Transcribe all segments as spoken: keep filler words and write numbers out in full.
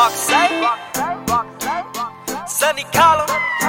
Sunny Column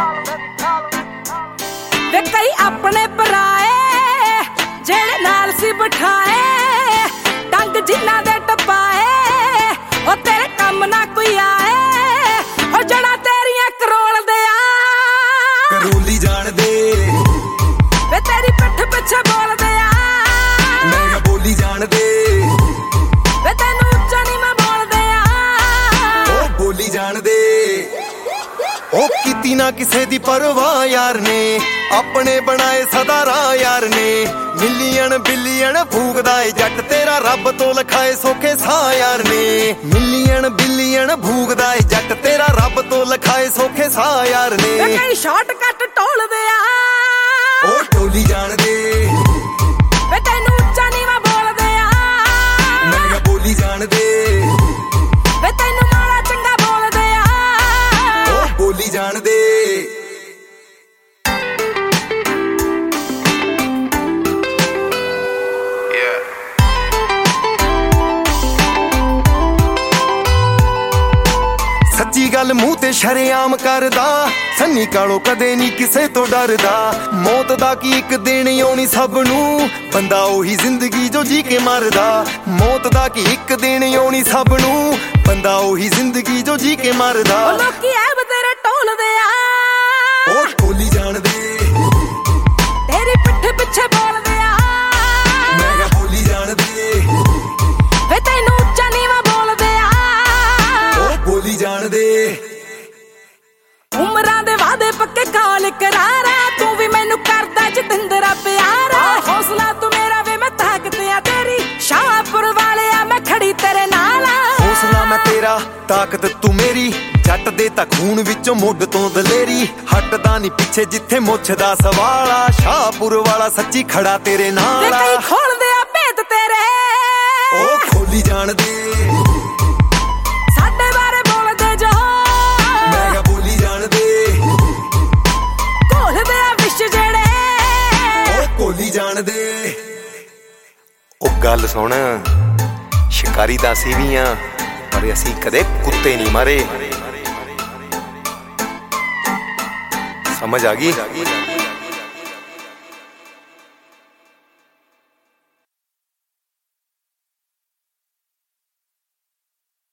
वे कई अपने पराए जेड़े नाल सी बिठाए टंग जिन्ना दे टपाए ओ तेरे कम ना कोई आए ओ जड़ा तेरियां करोल दे आ करोली जान दे वे तेरी पिठ पिछे बोल दे आ मैं क्या बोली जान दे वे तेनू उच्चा नहीं मैं बोल दे आ ओ बोली जान दे ओ कीती ना किसे दी परवाह यार ने अपने बनाए सदा राह यार ने मिलियन बिलियन फूकदा ए जट तेरा रब तो लखाए सोखे सा यार ने मिलियन बिलियन फूकदा ए जट तेरा रब तो लखाए सोखे सा यार ने वे कई शॉर्टकट टोल दे आ ओ टोली जान दे वे तेनू उच्चा नहीं मैं बोल दे आ मैं क्या बोली जान दे वे तेनू माड़ा चंगा बोल दे आ ओ बोली जान दे सच्ची गल मूंह ते शरेआम करदा सन्नी कालो कदे नहीं किसे तो डरदा मौत दा की एक दिन आउणी सब नूं बंदा ओही जिंदगी जो जी के मरदा मौत दा की एक दिन आउणी सब नूं बंदा ओही जिंदगी जो जी के मरदा ओ लोकी ऐब तेरे टोल दे आ ओ टोली जान दे तेरी पिठ पिछे बोल दे आ मैं क्या बोली जान दे वे तेनू उच्चा नहीं मैं बोल दे आ ओ बोली जान दे उमरां दे वादे पक्के काल करारा तू भी मैनू करदा जतिंदरा प्यारा हौसला तू मेरा वे मैं ताकत आ तेरी शाहपुर वाले आ मैं खड़ी तेरे नाल हौसला मैं तेरा ताकत तू मेरी जट दे ता खून विचों मुੱਢ ਤੋਂ ਦਲੇਰੀ ਹਟਦਾ ਨਹੀਂ ਪਿੱਛੇ ਜਿੱਥੇ ਮੁੱਛ ਦਾ ਸਵਾਲ ਆ ਸ਼ਾਹਪੁਰ ਵਾਲਾ ਸੱਚੀ ਖੜਾ ਤੇਰੇ ਨਾਲ ਆ ਕਈ ਖੋਲਦੇ ਆ ਭੇਤ ਤੇਰੇ ਓ ਖੋਲੀ ਜਾਣ ਦੇ ਸਾਡੇ ਬਾਰੇ ਬੋਲਦੇ ਜੋ ਮੈਂ ਕਿਹਾ ਬੋਲੀ ਜਾਣ ਦੇ ਘੋਲਦੇ ਆ ਵਿਸ਼ ਜਿਹੜੇ ਓ ਖੋਲੀ ਜਾਣ ਦੇ ਉਹ ਗੱਲ ਸੁਣ ਸ਼ਿਕਾਰੀ ਤਾਂ ਅਸੀਂ ਵੀ ਆ ਪਰ ਅਸੀਂ ਕਦੇ ਕੁੱਤੇ ਨਹੀਂ ਮਾਰੇ समझ आ गई।